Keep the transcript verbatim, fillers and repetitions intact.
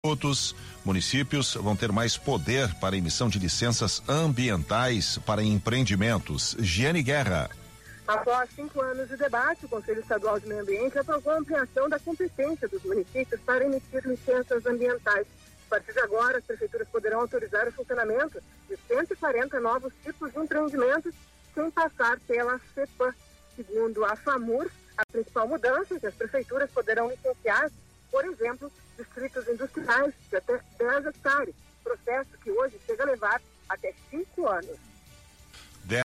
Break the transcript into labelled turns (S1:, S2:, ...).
S1: Outros municípios vão ter mais poder para emissão de licenças ambientais para empreendimentos. Giane Guerra.
S2: Após cinco anos de debate, o Conselho Estadual de Meio Ambiente aprovou a ampliação da competência dos municípios para emitir licenças ambientais. A partir de agora, as prefeituras poderão autorizar o funcionamento de cento e quarenta novos tipos de empreendimentos sem passar pela CEPAM. Segundo a FAMUR, a principal mudança é que as prefeituras poderão licenciar, por exemplo, distritos industriais de até dez hectares, processo que hoje chega a levar até cinco anos.